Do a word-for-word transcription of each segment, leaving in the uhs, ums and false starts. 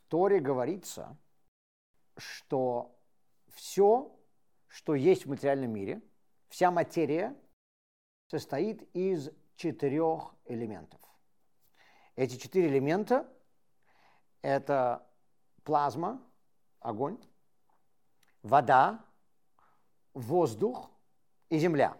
Торе говорится, что все, что есть в материальном мире, вся материя состоит из четырех элементов. Эти четыре элемента – это плазма, огонь, вода, воздух и земля.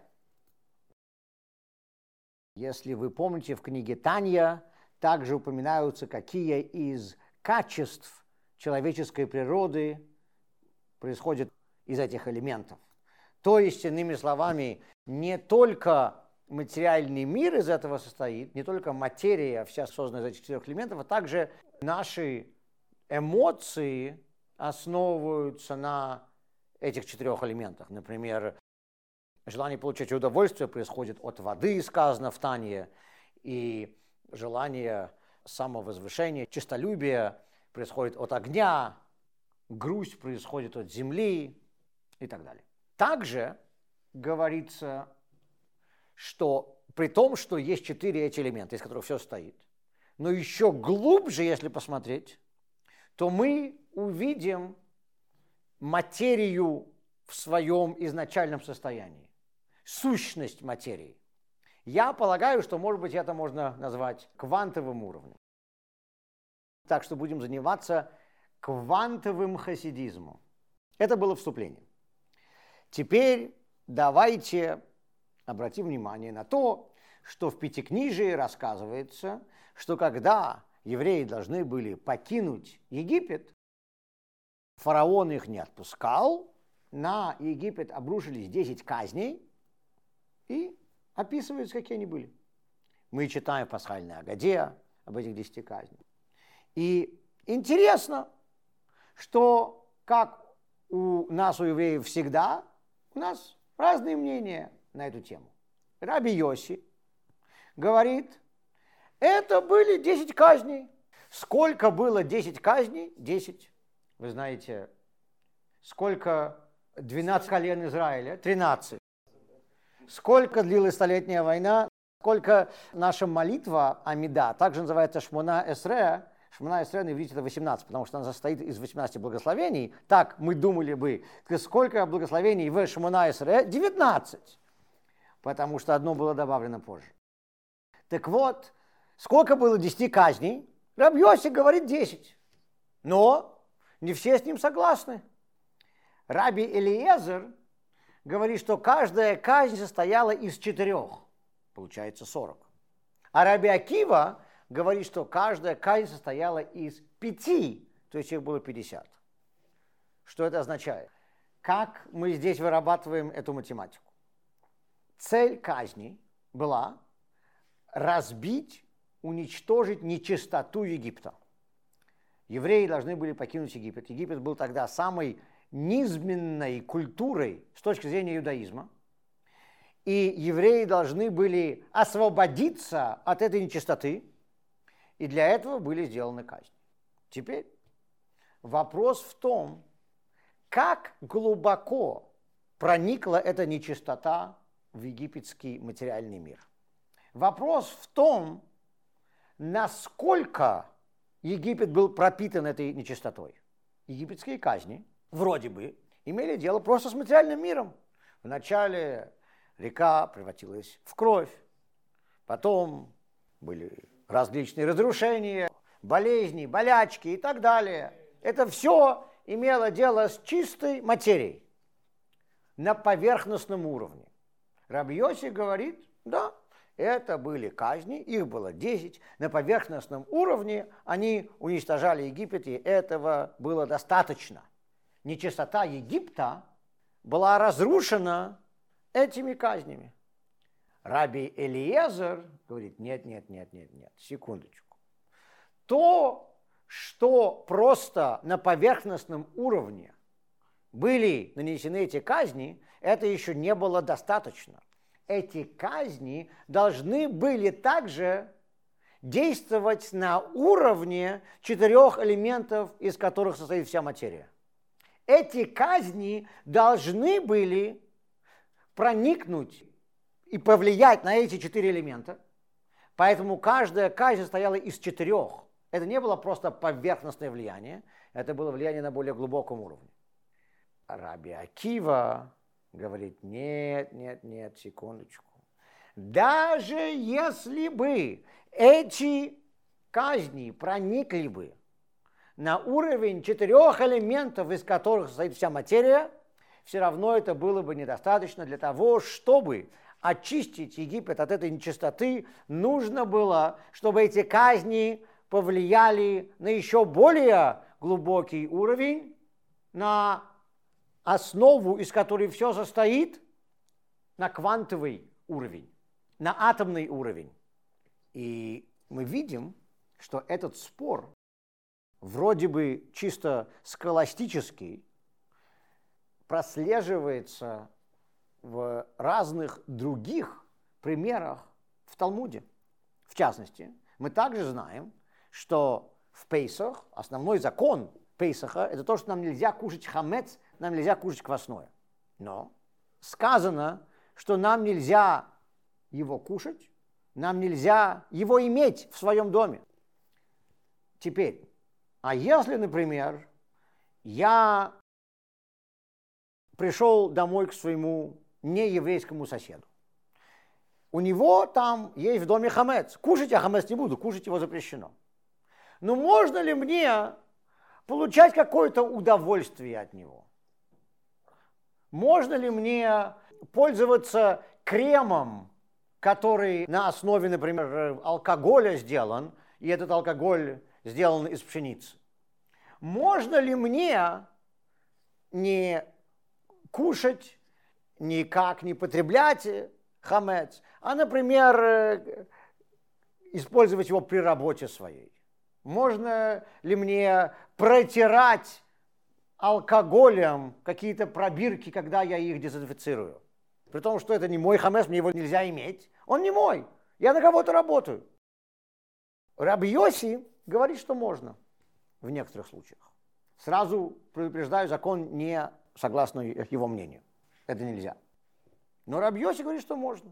Если вы помните, в книге Танья также упоминаются, какие из качеств человеческой природы происходят из этих элементов. То есть, иными словами, не только материальный мир из этого состоит, не только материя вся создана из этих четырех элементов, а также наши эмоции основываются на этих четырех элементах. Например, желание получать удовольствие происходит от воды, сказано в Танье, и желание самовозвышения, честолюбие происходит от огня, грусть происходит от земли и так далее. Также говорится, что при том, что есть четыре эти элемента, из которых все стоит, но еще глубже, если посмотреть, то мы увидим материю в своем изначальном состоянии, сущность материи. Я полагаю, что, может быть, это можно назвать квантовым уровнем. Так что будем заниматься квантовым хасидизмом. Это было вступление. Теперь давайте обратим внимание на то, что в Пятикнижии рассказывается, что когда евреи должны были покинуть Египет, фараон их не отпускал, на Египет обрушились десять казней, и описывается, какие они были. Мы читаем в Пасхальной Агаде об этих десяти казнях. И интересно, что как у нас, у евреев всегда, у нас разные мнения на эту тему. Раби Йоси говорит, это были десять казней. Сколько было десять казней? десять. Вы знаете, сколько двенадцать колен Израиля? тринадцать. Сколько длилась столетняя война? Сколько наша молитва Амида, также называется Шмона Эсре. Шмона Эсре на иврите это восемнадцать, потому что она состоит из восемнадцати благословений. Так мы думали бы, сколько благословений в Шмона Эсре? девятнадцать. Потому что одно было добавлено позже. Так вот, сколько было десяти казней? Рабби Йоси говорит десять. Но не все с ним согласны. Раби Элиезер говорит, что каждая казнь состояла из четырех. Получается сорок. А Раби Акива говорит, что каждая казнь состояла из пяти, то есть их было пятьдесят. Что это означает? Как мы здесь вырабатываем эту математику? Цель казни была разбить, уничтожить нечистоту Египта. Евреи должны были покинуть Египет. Египет был тогда самой низменной культурой с точки зрения иудаизма. И евреи должны были освободиться от этой нечистоты, и для этого были сделаны казни. Теперь вопрос в том, как глубоко проникла эта нечистота в египетский материальный мир. Вопрос в том, насколько Египет был пропитан этой нечистотой. Египетские казни, вроде бы, имели дело просто с материальным миром. Вначале река превратилась в кровь, потом были различные разрушения, болезни, болячки и так далее. Это все имело дело с чистой материей на поверхностном уровне. Рабби Йоси говорит, да, это были казни, их было десять. На поверхностном уровне они уничтожали Египет, и этого было достаточно. Нечистота Египта была разрушена этими казнями. Раби Элиезер говорит, нет, нет, нет, нет, нет, секундочку. То, что просто на поверхностном уровне были нанесены эти казни, это еще не было достаточно. Эти казни должны были также действовать на уровне четырех элементов, из которых состоит вся материя. Эти казни должны были проникнуть и повлиять на эти четыре элемента, поэтому каждая казнь состояла из четырех Это не было просто поверхностное влияние, это было влияние на более глубоком уровне. Раби Акива говорит, нет, нет, нет, секундочку. Даже если бы эти казни проникли бы на уровень четырех элементов, из которых состоит вся материя, все равно это было бы недостаточно для того, чтобы очистить Египет от этой нечистоты. Нужно было, чтобы эти казни повлияли на еще более глубокий уровень, на основу, из которой все состоит, на квантовый уровень, на атомный уровень. И мы видим, что этот спор, вроде бы чисто схоластический, прослеживается в разных других примерах в Талмуде. В частности, мы также знаем, что в Пейсах основной закон Пейсаха – это то, что нам нельзя кушать хамец, нам нельзя кушать квасное. Но сказано, что нам нельзя его кушать, нам нельзя его иметь в своем доме. Теперь, а если, например, я пришел домой к своему нееврейскому соседу, у него там есть в доме хамец, кушать я хамец не буду, кушать его запрещено. Но можно ли мне получать какое-то удовольствие от него? Можно ли мне пользоваться кремом, который на основе, например, алкоголя сделан, и этот алкоголь сделан из пшеницы? Можно ли мне не кушать, никак не потреблять хамец, а, например, использовать его при работе своей? Можно ли мне протирать алкоголем какие-то пробирки, когда я их дезинфицирую? При том, что это не мой хамец, мне его нельзя иметь. Он не мой. Я на кого-то работаю. Раби Йоси говорит, что можно в некоторых случаях. Сразу предупреждаю, закон не согласно его мнению. Это нельзя. Но Раби Йоси говорит, что можно.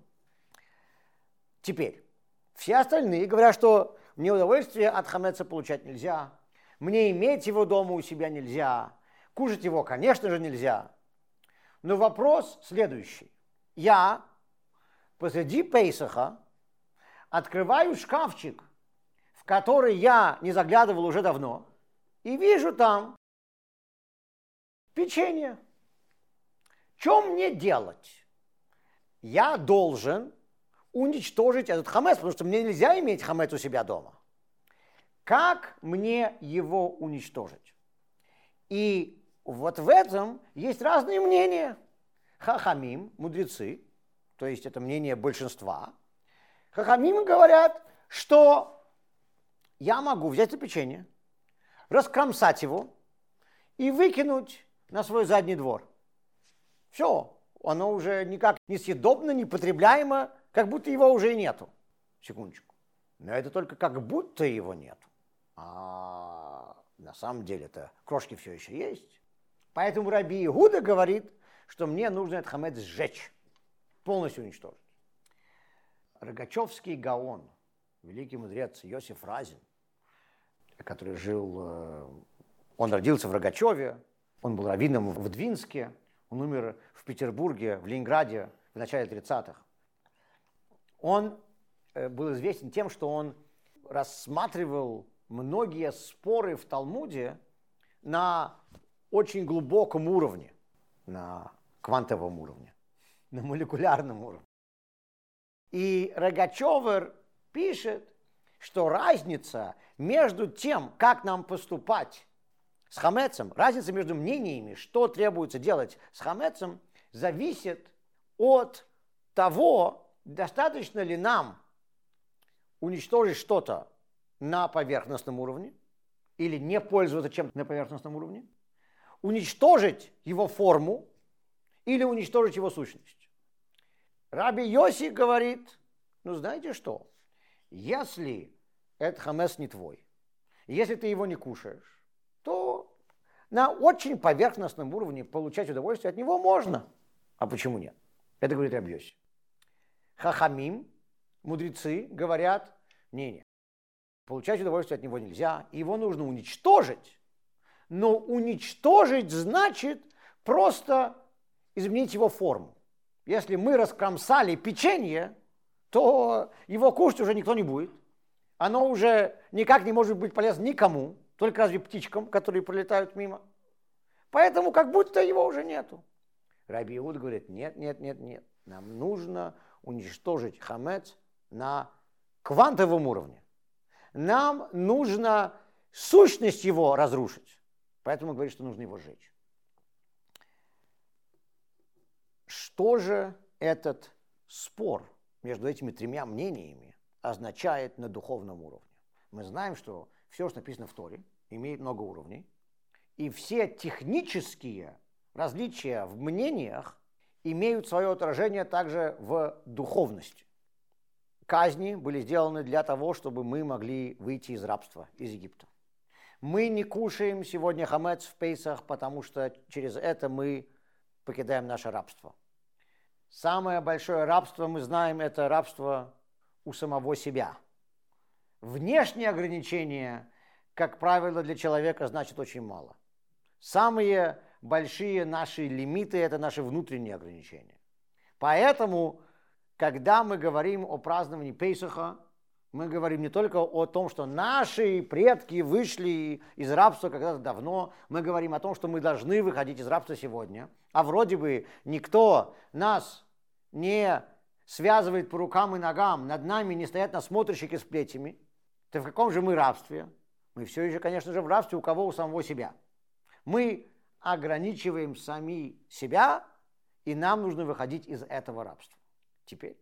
Теперь, все остальные говорят, что мне удовольствие от хамеца получать нельзя, мне иметь его дома у себя нельзя, кушать его, конечно же, нельзя. Но вопрос следующий. Я посреди Пейсаха открываю шкафчик, в который я не заглядывал уже давно, и вижу там печенье. Что мне делать? Я должен уничтожить этот хамец, потому что мне нельзя иметь хамец у себя дома. Как мне его уничтожить? И вот в этом есть разные мнения. Хахамим, мудрецы, то есть это мнение большинства, Хахамим говорят, что я могу взять это печенье, раскромсать его и выкинуть на свой задний двор. Все, оно уже никак не съедобно, не потребляемо, как будто его уже и нету. Секундочку. Но это только как будто его нету. А на самом деле-то крошки все еще есть. Поэтому Раби Иуда говорит, что мне нужно этот хамец сжечь, полностью уничтожить. Рогачевский гаон, великий мудрец Йосиф Разин, который жил, он родился в Рогачеве, он был раввином в Двинске, он умер в Петербурге, в Ленинграде в начале тридцатых. Он был известен тем, что он рассматривал многие споры в Талмуде на очень глубоком уровне, на квантовом уровне, на молекулярном уровне. И Рогачевер пишет, что разница между тем, как нам поступать с хамецем, разница между мнениями, что требуется делать с хамецем, зависит от того, достаточно ли нам уничтожить что-то на поверхностном уровне или не пользоваться чем-то на поверхностном уровне, уничтожить его форму или уничтожить его сущность. Раби Йоси говорит, ну знаете что, если этот хамец не твой, если ты его не кушаешь, то на очень поверхностном уровне получать удовольствие от него можно. А почему нет? Это говорит Раби Йоси. Хахамим, мудрецы, говорят, не-не. Получать удовольствие от него нельзя, его нужно уничтожить. Но уничтожить значит просто изменить его форму. Если мы раскромсали печенье, то его кушать уже никто не будет. Оно уже никак не может быть полезно никому, только разве птичкам, которые пролетают мимо. Поэтому как будто его уже нету. Раби Иуда говорит, нет, нет, нет, нет. Нам нужно уничтожить хамец на квантовом уровне. Нам нужно сущность его разрушить. Поэтому говорит, что нужно его сжечь. Что же этот спор между этими тремя мнениями означает на духовном уровне? Мы знаем, что все, что написано в Торе, имеет много уровней, и все технические различия в мнениях имеют свое отражение также в духовности. Казни были сделаны для того, чтобы мы могли выйти из рабства, из Египта. Мы не кушаем сегодня хамец в Пейсах, потому что через это мы покидаем наше рабство. Самое большое рабство, мы знаем, это рабство у самого себя. Внешние ограничения, как правило, для человека значит очень мало. Самые большие наши лимиты – это наши внутренние ограничения. Поэтому, когда мы говорим о праздновании Пейсаха, мы говорим не только о том, что наши предки вышли из рабства когда-то давно, мы говорим о том, что мы должны выходить из рабства сегодня, а вроде бы никто нас не связывает по рукам и ногам, над нами не стоят насмотрщики с плетями. То в каком же мы рабстве? Мы все еще, конечно же, в рабстве у кого? У самого себя. Мы ограничиваем сами себя, и нам нужно выходить из этого рабства. Теперь,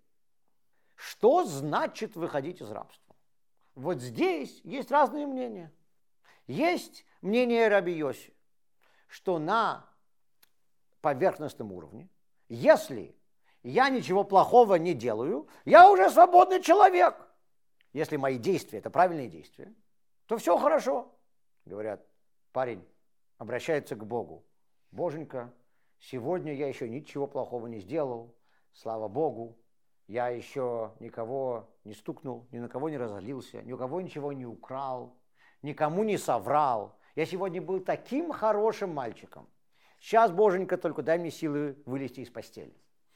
что значит выходить из рабства? Вот здесь есть разные мнения. Есть мнение Раби Йоси, что на поверхностном уровне, если я ничего плохого не делаю, я уже свободный человек. Если мои действия – это правильные действия, то все хорошо. Говорят, парень обращается к Богу. Боженька, сегодня я еще ничего плохого не сделал, слава Богу. Я еще никого не стукнул, ни на кого не разозлился, ни у кого ничего не украл, никому не соврал. Я сегодня был таким хорошим мальчиком. Сейчас, Боженька, только дай мне силы вылезти из постели.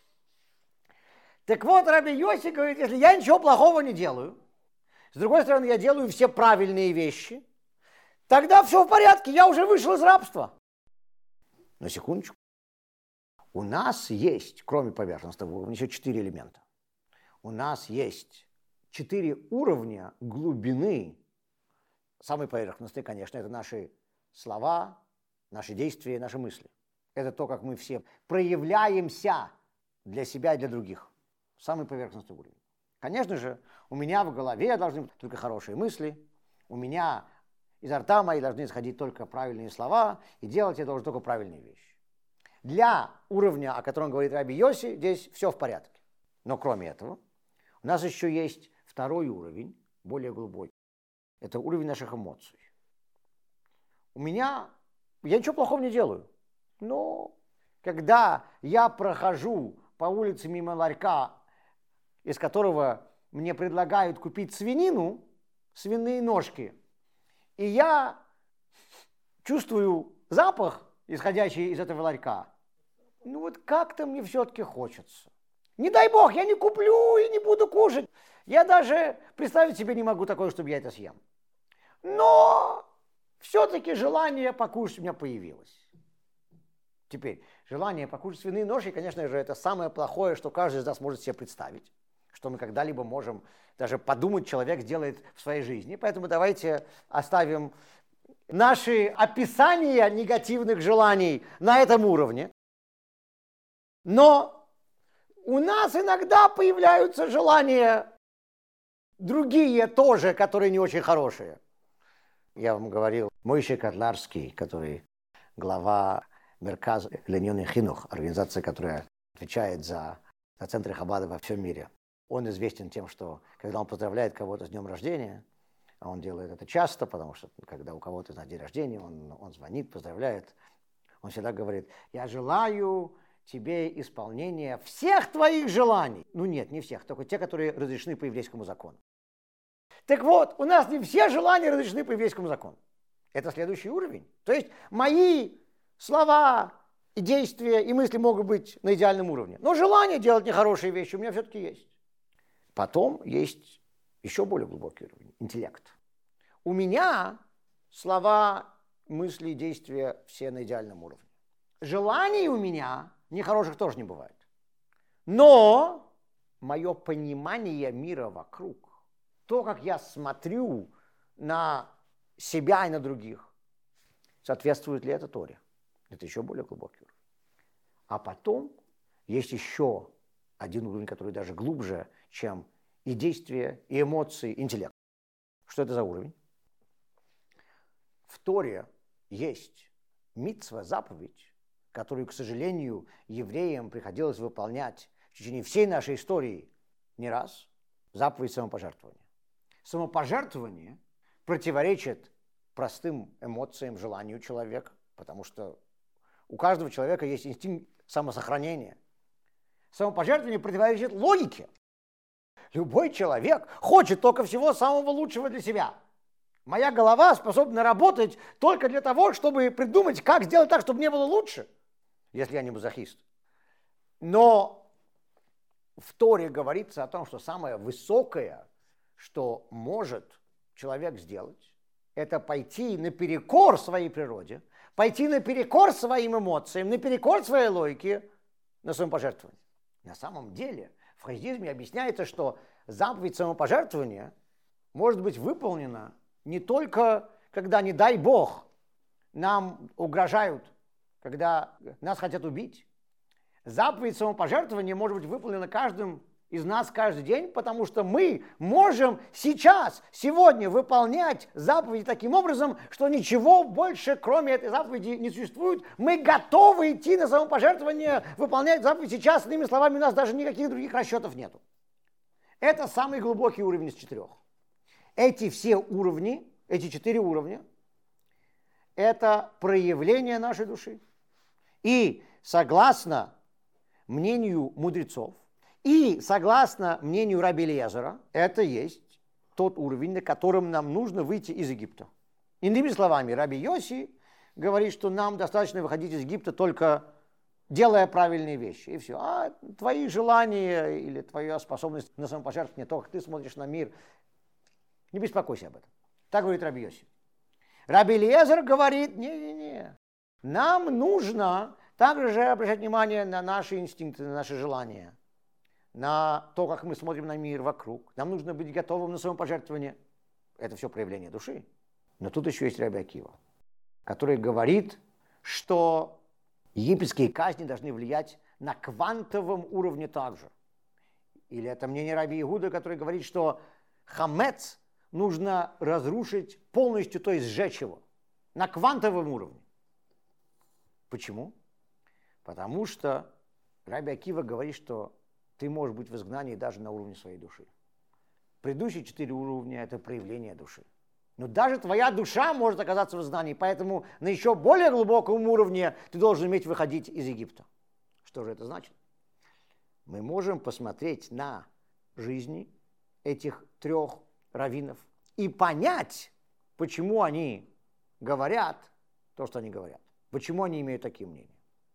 Так вот, Раби Йоси говорит, если я ничего плохого не делаю, с другой стороны, я делаю все правильные вещи, тогда все в порядке, я уже вышел из рабства. На секундочку. У нас есть, кроме поверхностного уровня, еще четыре элемента. У нас есть четыре уровня глубины. Самый поверхностный, конечно, это наши слова, наши действия, наши мысли. Это то, как мы все проявляемся для себя и для других. Самый поверхностный уровень. Конечно же, у меня в голове должны быть только хорошие мысли, у меня изо рта мои должны исходить только правильные слова, и делать я должен только правильные вещи. Для уровня, о котором говорит Раби Йоси, здесь все в порядке. Но кроме этого, у нас еще есть второй уровень, более глубокий. Это уровень наших эмоций. У меня, я ничего плохого не делаю, но когда я прохожу по улице мимо ларька, из которого мне предлагают купить свинину, свиные ножки, и я чувствую запах, исходящий из этого ларька, ну вот как-то мне все-таки хочется. Не дай бог, я не куплю и не буду кушать. Я даже представить себе не могу такое, чтобы я это съем. Но все-таки желание покушать у меня появилось. Теперь, желание покушать свиные ножки, конечно же, это самое плохое, что каждый из нас может себе представить, что мы когда-либо можем даже подумать, человек сделает в своей жизни. Поэтому давайте оставим наши описания негативных желаний на этом уровне. Но у нас иногда появляются желания другие тоже, которые не очень хорошие. Я вам говорил, Мойше Котларский, который глава Мерказ Ленёный Хинух, организация, которая отвечает за, за центры Хаббада во всем мире. Он известен тем, что когда он поздравляет кого-то с днем рождения, а он делает это часто, потому что когда у кого-то на день рождения, он, он звонит, поздравляет, он всегда говорит: я желаю тебе исполнения всех твоих желаний. Ну нет, не всех, только те, которые разрешены по еврейскому закону. Так вот, у нас не все желания разрешены по еврейскому закону. Это следующий уровень. То есть мои слова и действия, и мысли могут быть на идеальном уровне. Но желание делать нехорошие вещи у меня все-таки есть. Потом есть еще более глубокий уровень – интеллект. У меня слова, мысли и действия все на идеальном уровне. Желаний у меня нехороших тоже не бывает. Но мое понимание мира вокруг, то, как я смотрю на себя и на других, соответствует ли это Торе? Это еще более глубокий уровень. А потом есть еще один уровень, который даже глубже, чем и действия, и эмоции, и интеллект. Что это за уровень? В Торе есть мицва, заповедь, которую, к сожалению, евреям приходилось выполнять в течение всей нашей истории не раз, заповедь самопожертвования. Самопожертвование противоречит простым эмоциям, желанию человека, потому что у каждого человека есть инстинкт самосохранения. Самопожертвование противоречит логике. Любой человек хочет только всего самого лучшего для себя. Моя голова способна работать только для того, чтобы придумать, как сделать так, чтобы мне было лучше, если я не мазохист. Но в Торе говорится о том, что самое высокое, что может человек сделать, это пойти наперекор своей природе, пойти наперекор своим эмоциям, наперекор своей логике на самопожертвование. На самом деле в хасидизме объясняется, что заповедь самопожертвования может быть выполнена не только, когда, не дай Бог, нам угрожают, когда нас хотят убить. Заповедь самопожертвования может быть выполнена каждым из нас каждый день, потому что мы можем сейчас, сегодня выполнять заповеди таким образом, что ничего больше, кроме этой заповеди, не существует. Мы готовы идти на самопожертвование, выполнять заповедь сейчас. Иными словами, у нас даже никаких других расчетов нету. Это самый глубокий уровень из четырех. Эти все уровни, эти четыре уровня, это проявление нашей души. И согласно мнению мудрецов, и согласно мнению раби Элиезера, это есть тот уровень, на котором нам нужно выйти из Египта. Иными словами, раби Йоси говорит, что нам достаточно выходить из Египта только делая правильные вещи. И все. А твои желания или твоя способность на самопожертвование, то, как ты смотришь на мир, не беспокойся об этом. Так говорит раби Йоси. Раби Элиезер говорит, не-не-не, нам нужно также обращать внимание на наши инстинкты, на наши желания, на то, как мы смотрим на мир вокруг. Нам нужно быть готовым на самопожертвование. Это все проявление души. Но тут еще есть раби Акива, который говорит, что египетские казни должны влиять на квантовом уровне также. Или это мнение раби Иуда, который говорит, что хамец нужно разрушить полностью, то есть сжечь его на квантовом уровне. Почему? Потому что раби Акива говорит, что ты можешь быть в изгнании даже на уровне своей души. Предыдущие четыре уровня – это проявление души. Но даже твоя душа может оказаться в изгнании, поэтому на еще более глубоком уровне ты должен уметь выходить из Египта. Что же это значит? Мы можем посмотреть на жизни этих трех раввинов и понять, почему они говорят то, что они говорят, почему они имеют такие мнения.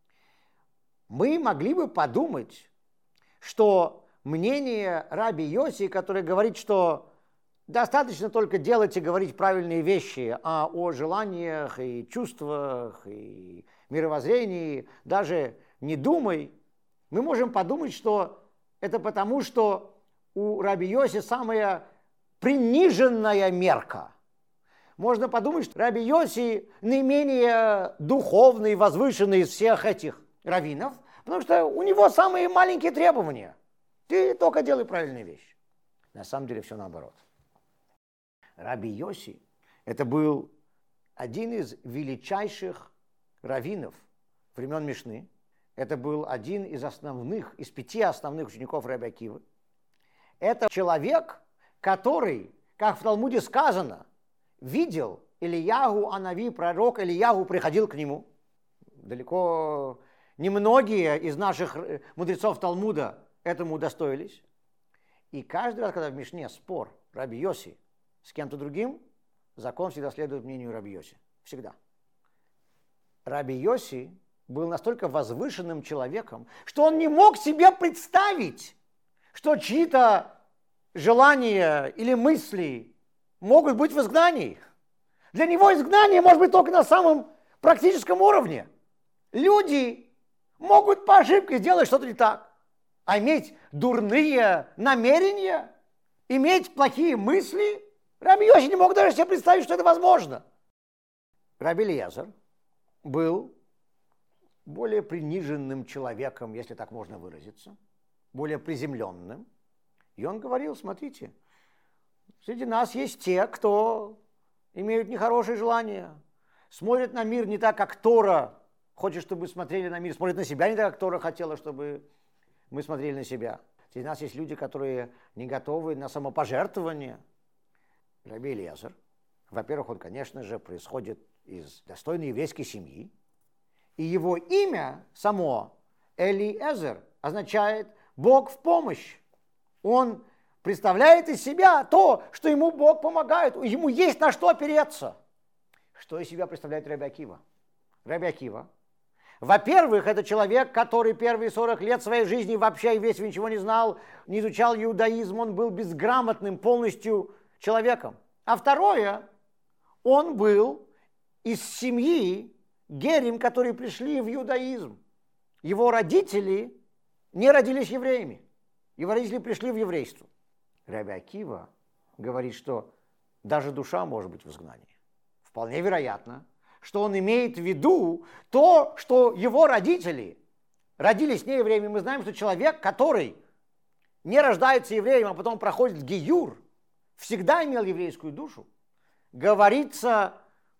Мы могли бы подумать, что мнение раби Йоси, который говорит, что достаточно только делать и говорить правильные вещи, а о желаниях и чувствах и мировоззрении даже не думай, мы можем подумать, что это потому, что у раби Йоси самая приниженная мерка. Можно подумать, что раби Йоси наименее духовный, возвышенный из всех этих раввинов, потому что у него самые маленькие требования. Ты только делай правильные вещи. На самом деле все наоборот. Раби Йоси – это был один из величайших раввинов времен Мишны. Это был один из основных, из пяти основных учеников раби Акивы. Это человек, который, как в Талмуде сказано, видел Ильяху Анави, пророк Ильяху приходил к нему. Далеко немногие из наших мудрецов Талмуда этому удостоились. И каждый раз, когда в Мишне спор раби Йоси с кем-то другим, закон всегда следует мнению Раби Йоси. Всегда. Раби Йоси был настолько возвышенным человеком, что он не мог себе представить, что чьи-то желания или мысли могут быть в изгнании. Для него изгнание может быть только на самом практическом уровне. Люди могут по ошибке сделать что-то не так, а иметь дурные намерения, иметь плохие мысли, Раби Йоси не мог даже себе представить, что это возможно. Раби Элиэзер был более приниженным человеком, если так можно выразиться, более приземленным. И он говорил, смотрите, среди нас есть те, кто имеют нехорошие желания, смотрят на мир не так, как Тора хочет, чтобы смотрели на мир, смотрят на себя не так, как Тора хотела, чтобы мы смотрели на себя. Среди нас есть люди, которые не готовы на самопожертвование. Раби Элиэзер, во-первых, он, конечно же, происходит из достойной еврейской семьи, и его имя само, Элиэзер, означает «Бог в помощь». Он представляет из себя то, что ему Бог помогает, ему есть на что опереться. Что из себя представляет Раби Акива? Раби Акива, во-первых, это человек, который первые сорок лет своей жизни вообще весь ничего не знал, не изучал иудаизм, он был безграмотным полностью человеком. А второе, он был из семьи герим, которые пришли в иудаизм. Его родители не родились евреями, его родители пришли в еврейство. Раби Акива говорит, что даже душа может быть в изгнании. Вполне вероятно, что он имеет в виду то, что его родители родились не евреями. Мы знаем, что человек, который не рождается евреем, а потом проходит гиюр, всегда имел еврейскую душу. Говорится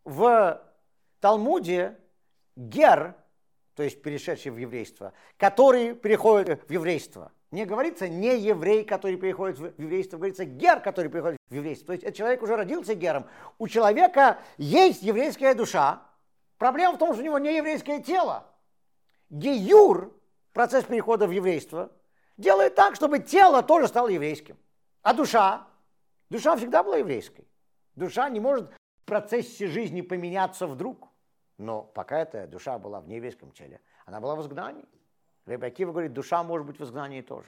в Талмуде гер, то есть перешедший в еврейство, который переходит в еврейство. Не говорится не еврей, который переходит в еврейство, говорится гер, который переходит в еврейство. То есть этот человек уже родился гером. У человека есть еврейская душа. Проблема в том, что у него не еврейское тело. Гиюр, процесс перехода в еврейство, делает так, чтобы тело тоже стало еврейским. А душа? Душа всегда была еврейской. Душа не может в процессе жизни поменяться вдруг. Но пока эта душа была в нееврейском теле, она была в изгнании. Раби Акива говорит, душа может быть в изгнании тоже.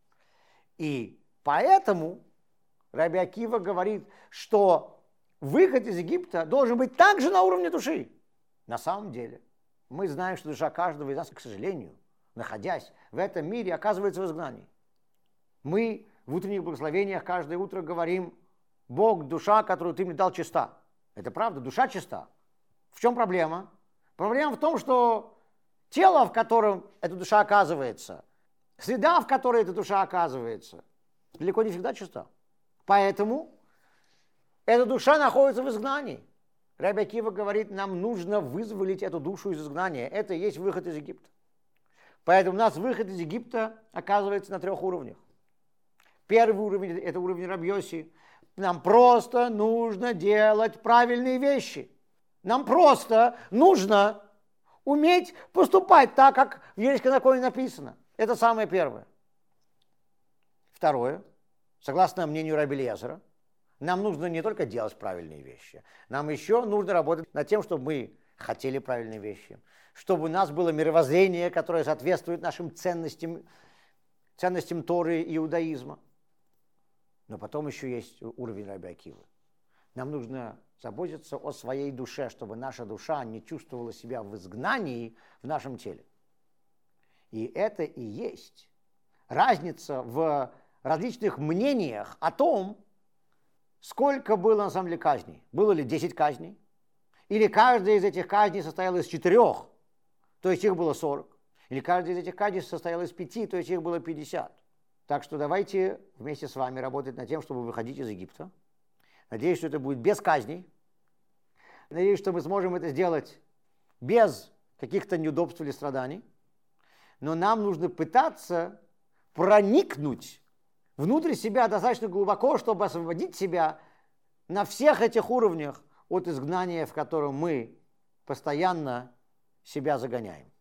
И поэтому Раби Акива говорит, что выход из Египта должен быть также на уровне души. На самом деле, мы знаем, что душа каждого из нас, к сожалению, находясь в этом мире, оказывается в изгнании. Мы в утренних благословениях каждое утро говорим, Бог, душа, которую ты мне дал, чиста. Это правда, душа чиста. В чем проблема? Проблема в том, что тело, в котором эта душа оказывается, среда, в которой эта душа оказывается, далеко не всегда чиста. Поэтому эта душа находится в изгнании. Раби Акива говорит, нам нужно вызволить эту душу из изгнания. Это и есть выход из Египта. Поэтому у нас выход из Египта оказывается на трех уровнях. Первый уровень – это уровень Раби Йоси. Нам просто нужно делать правильные вещи. Нам просто нужно уметь поступать так, как в еврейском законе написано. Это самое первое. Второе. Согласно мнению Раби Элиэзера, нам нужно не только делать правильные вещи, нам еще нужно работать над тем, чтобы мы хотели правильные вещи, чтобы у нас было мировоззрение, которое соответствует нашим ценностям, ценностям Торы и иудаизма. Но потом еще есть уровень Раби Акивы. Нам нужно заботиться о своей душе, чтобы наша душа не чувствовала себя в изгнании в нашем теле. И это и есть разница в различных мнениях о том, сколько было на самом деле казней. Было ли десять казней? Или каждая из этих казней состояла из четырех, то есть их было сорок. Или каждая из этих казней состояла из пяти, то есть их было пятьдесят. Так что давайте вместе с вами работать над тем, чтобы выходить из Египта. Надеюсь, что это будет без казней. Надеюсь, что мы сможем это сделать без каких-то неудобств или страданий. Но нам нужно пытаться проникнуть внутрь себя достаточно глубоко, чтобы освободить себя на всех этих уровнях от изгнания, в котором мы постоянно себя загоняем.